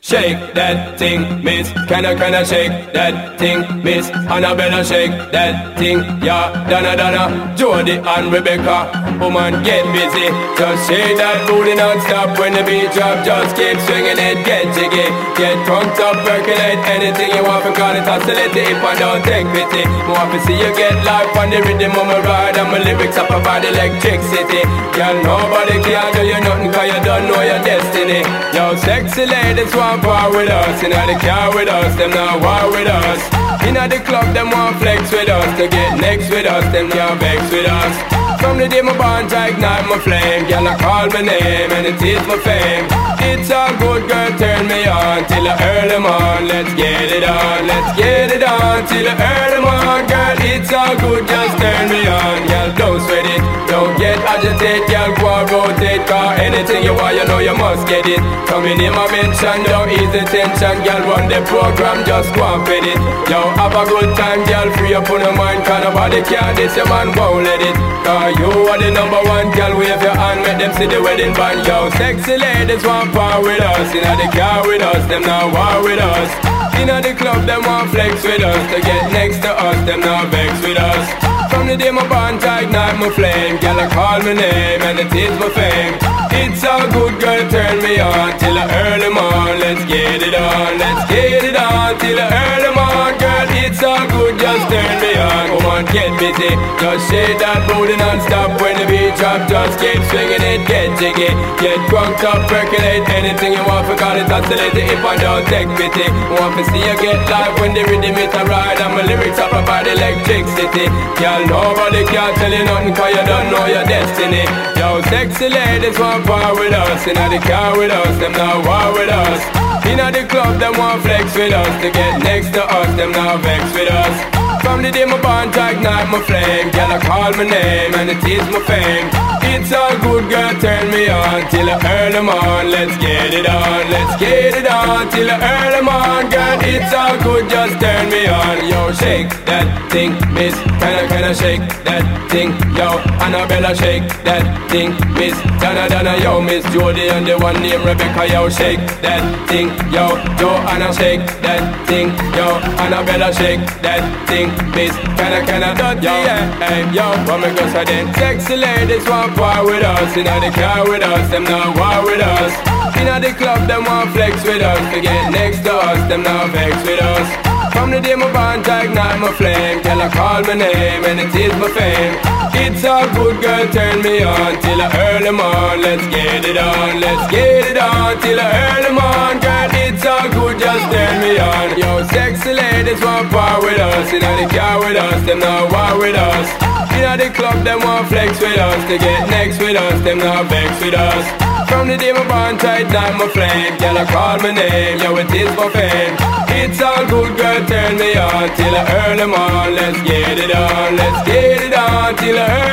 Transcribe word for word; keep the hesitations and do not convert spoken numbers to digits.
Shake that thing, miss. Can I, can I shake that thing, miss? Annabella, shake that thing, yeah. Donna, Donna, Jody and Rebecca. Woman, get busy. Just shake that booty non-stop. When the beat drop, just keep swinging it. Get jiggy, get drunk up, percolate. Anything you want, because it's oscillating. If I don't take pity, more to see you get life on the rhythm of my ride. And my lyrics up about electricity. Girl, nobody can do you nothing, cause you don't know your destiny. Yo, sexy ladies want war with us, inna the car with us, them not war with us. Inna the club, them want flex with us, to get next with us, them can't vex with us. From the day my bond, I ignite my flame. Girl, I call my name and it is my fame. It's all good, girl, turn me on till the early morn. Let's get it on, let's get it on till the early morn. Girl, it's all good, just turn me on. Girl, don't sweat it, don't get agitated. Girl, go and rotate, cause anything you want, you know you must get it. Coming in my mention, don't ease the tension. Girl, run the program, just go and fit it. Yo, have a good time, girl, free up on your mind. Cause nobody can, this your man won't let it. Cause you are the number one, girl, wave your hand, make them see the wedding band. Yo, sexy ladies want power with us. Inna the car with us, them not war with us. Inna the club, them want flex with us. To get next to us, them not vex with us. From the day my bond, I ignite my flame. Girl, I call my name and it is my fame. It's all good, girl, turn me on till the early morn. Let's get it on, let's get it on till the early morn. Girl, it's all good, just turn me on. Come on, get busy, just shake that booty non-stop. When the beat drop, just keep swinging it, get jiggy. Get drunk up, percolate, anything you want, forgot it, oscillating. If I don't take pity, want to see you get live when the rhythm it a ride. And my lyrics up about electricity. Girl, nobody can tell you nothing, cause you don't know your destiny. Yo, sexy ladies want war with us. Inna the car with us, them not war with us. Inna the club, them want flex with us. To get next to us, them not vex with us. From the day my bond, I ignite my flame. Girl, I call my name and it is my fame. It's all good, girl, turn me on till the early morn. Let's get it on, let's get it on till the early morn. Girl, it's all good, just turn me on. Yo, shake that thing, miss. Can I, can I shake that thing? Yo, Annabella, shake that thing, miss. Donna, Donna, yo, Miss Jody and the one named Rebecca. Yo, shake that thing, yo. Joanna, shake that thing, yo. Annabella, shake that thing, miss. Can I, can I, yo, yeah, hey, yo. What me go say then? Sexy ladies want war with us. Inna the car with us, them not war with us. Inna the club, them want flex with us. To get next to us, them not vex with us. From the day my bond, I ignite my flame. Girl, I call my name and it is my fame. It's all good, girl, turn me on till the early morn. Let's get it on, let's get it on till the early morn. Girl, it's all good, just turn me on. Yo, sexy ladies want war with us. Inna the car with us, them not war with us. Inna the club, them want flex with us. To get next with us, them not vex with us. From the day my bond, I ignite my flame. Girl, I call my name, yo, it is my fame. It's all good, girl, turn me on till the early morn. Let's get it on, let's get it on till the early